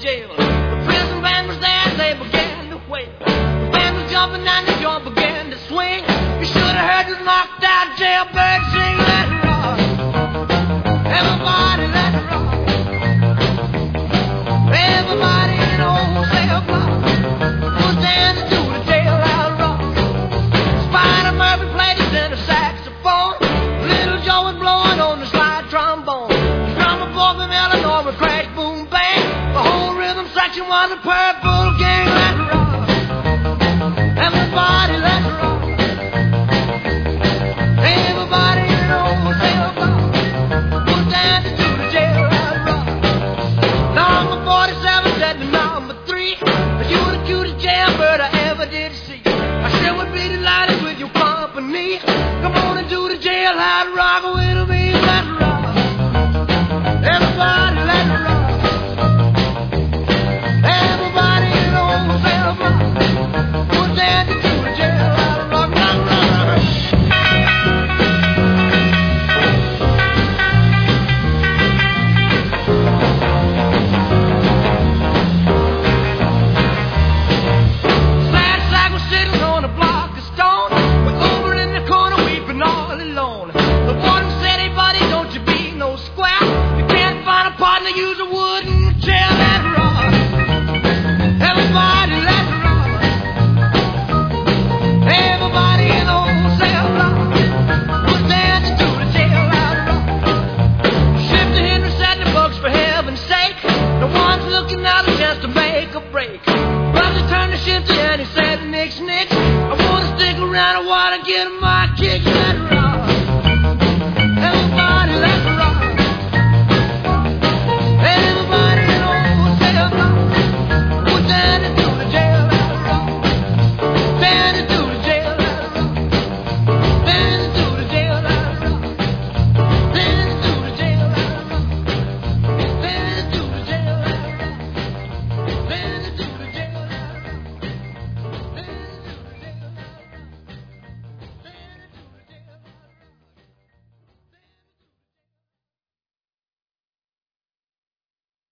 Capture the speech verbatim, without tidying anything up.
jail. The prison band was there, they began to wail. The band was jumping and the joint began to swing. You should have heard the knocked out jailbird sing, let it rock. Everybody let it rock. Everybody in the whole cell block was dancing to the jailhouse rock. Spider Murphy played his tenor saxophone. Little Joe was blowing on the slide trombone. The drummer boy from Illinois would crash, boom, bang. The whole rhythm section was a Purple Gang. Let it rock. Everybody let it rock. Everybody in the whole cell block was dancing to the jailhouse rock. Number forty-seven said to number three, you were the cutest jailbird I ever did see. I sure would be delighted with your company. Come on and do the jailhouse rock with me. Let it rock. Everybody let it rock. Everybody in the whole cell block was dancing to the jailhouse rock. Rock, rock, rock. Sad sack was sitting on a block of stone. We're over in the corner weeping all alone. The warden said, hey buddy, don't you be no square. You can't find a partner, use a wooden chair. Let it rock. Everybody let it rock. Everybody in the whole cell block was dancing to the jailhouse rock. Shifter Henry said the books for heaven's sake. No one's looking out a chance to make a break. Brother turned to Shifter and he said, Nix, Nix, I wanna stick around, I wanna get my kicks. Let it rock.